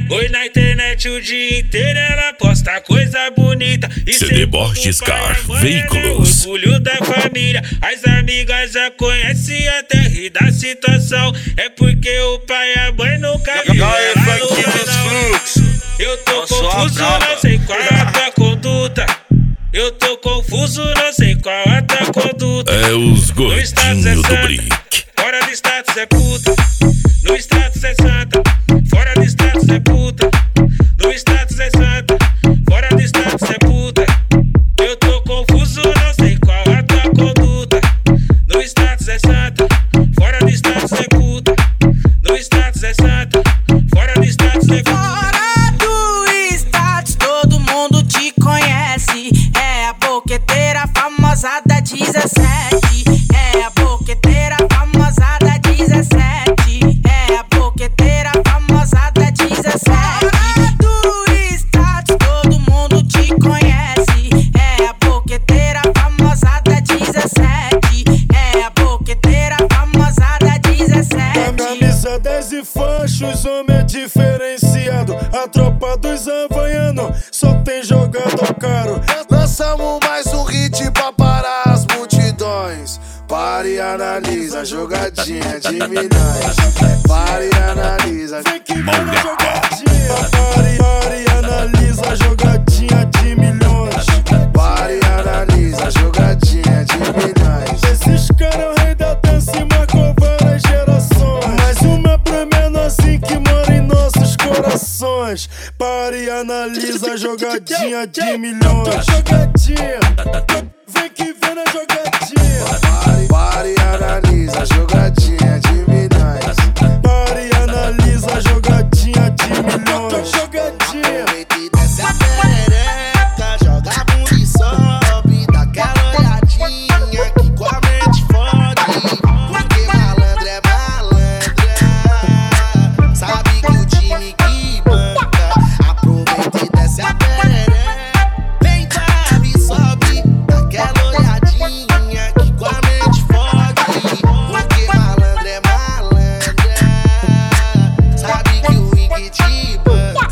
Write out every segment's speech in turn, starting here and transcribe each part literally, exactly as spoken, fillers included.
Oi na internet o dia inteiro, ela posta coisa bonita. C D Borges Car Veículos. Orgulho da família, as amigas já conhecem até rir da situação. É porque o pai e a mãe nunca viu ela no canal. Eu tô confuso, não sei qual é a tua conduta. Eu tô confuso, não sei qual é a tua conduta. É os gordinhos do Brick. Fora do status é puta, no status é santa. Fora do status é puta, no status é santa. Fora do status é puta. Eu tô confuso, não sei qual é a tua conduta. No status é santa. Fora do status é puta, no status é santa. Fora do status é puta. Fora do status todo mundo te conhece. É a boqueteira famosa da dezessete. É a boqueteira famosa da dezessete. É a boqueteira famosa da dezessete. Fora do status todo mundo te conhece. É a boqueteira famosa da dezessete. É a boqueteira famosa da dezessete. Camisa dez e fachos, homem é diferenciado. A tropa dos havaianos só tem jogador caro. Lançamos mais um hit pra parar as multidões. Pare e analisa a jogadinha de milhões. Pare e analisa. Vem que vem na jogadinha. Pare, pare e analisa a jogadinha de milhões. Pare e analisa a jogadinha de milhões. Esses caras é o rei da dança e marcou várias gerações. Mais uma pra menorzinho que mora em nossos corações. Pare e analisa a jogadinha de milhões. Jogadinha, vem que vem na jogadinha. Pare, pare e analisa a jogadinha de milhões. Pare e analisa a jogadinha de milhões. Jogadinha. Aproveita e desce a perereca, joga a bunda e sobe, dá aquela olhadinha que com a mente fode. Porque malandro é malandra, sabe que o time que banca. Aproveita e desce a perereca, vem cá e sobe, dá aquela olhadinha que com a mente fode. Porque malandro é malandra, sabe que o Wing te banca.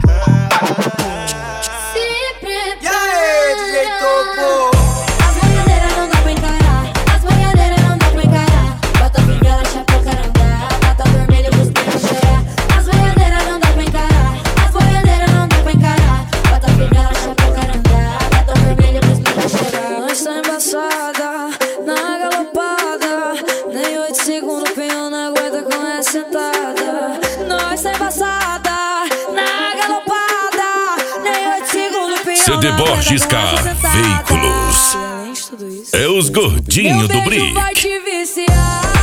E aí, D J Topo? As boiadeiras não dá pra encarar, as boiadeiras não dá pra encarar. Bota a bengala, chapéu, carandá, bota vermelho pros meninos chorar. As boiadeiras não dá pra encarar, as boiadeiras não dá pra encarar. Bota a bengala, chapéu, carandá, bota vermelho pros meninos chorar. Nós tá embaçada, na galopada, nem oito segundos o peão não aguenta com essa sentada. Nós tá embaçada, na galopada, nem oito segundos o peão C D Borges Car Veículos. É os gordinhos do Brick. Vai te viciar.